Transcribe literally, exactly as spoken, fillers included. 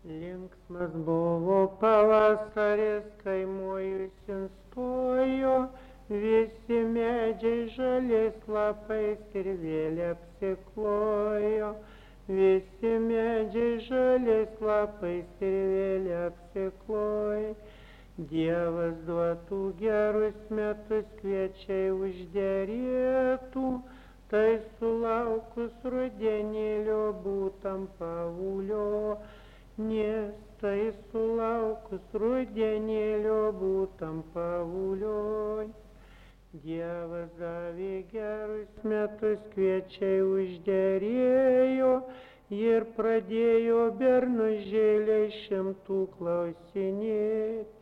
Linksmas buvo pavasaris, kai mojus stojo, visi medžiai žaliais lapais ir vėl apsiklojo. Visi medžiai žaliais lapais ir vėl apsiklojo. Dievas duotų gerus metus, kviečiai užderėtų, tai sulaukus rudenėlio būtam pavulio. Nes tai sulaukus rudenėlio būtam pavulioj. Dievas davė gerus metus, kviečiai užderėjo ir pradėjo bernužėliai šimtų klausinėti.